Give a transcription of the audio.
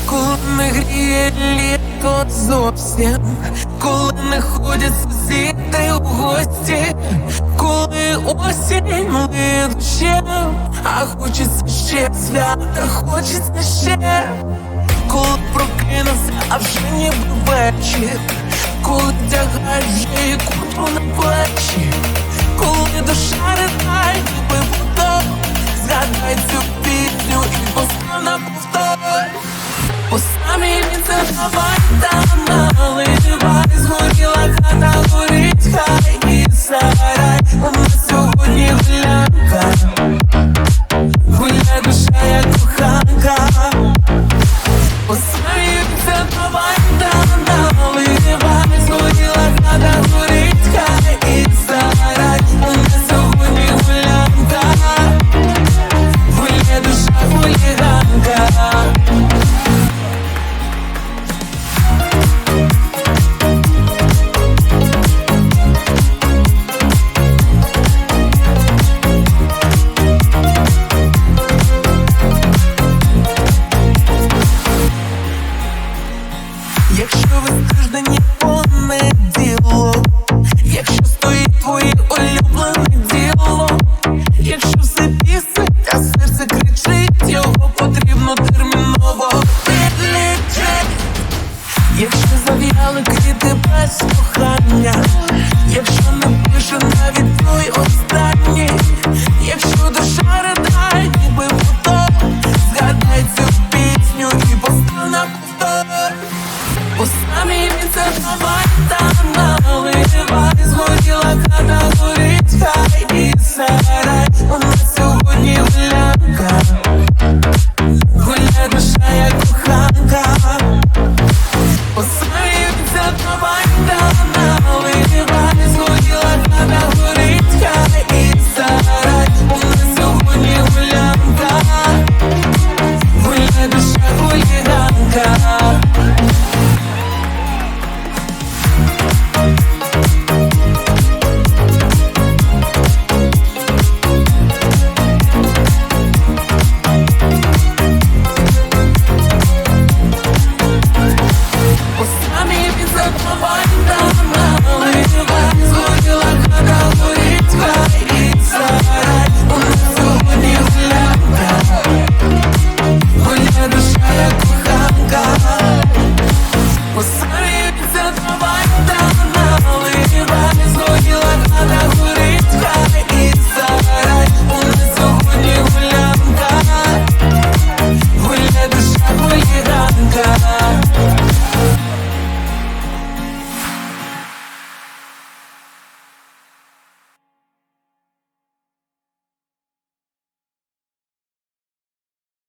коли не гріє літо зовсім, коли не ходять сусіди у гості, коли осінь млиє дощем, а хочеться ще свята, хочеться ще. Коли прокинувся, а вже ніби вечір, коли вдягаєш вже і куртку на плечі, коли душа ридає, ніби водо, згадай цю пісню і постав на повтор. По самій вінце давай та наливай, згоріла хата горить хай,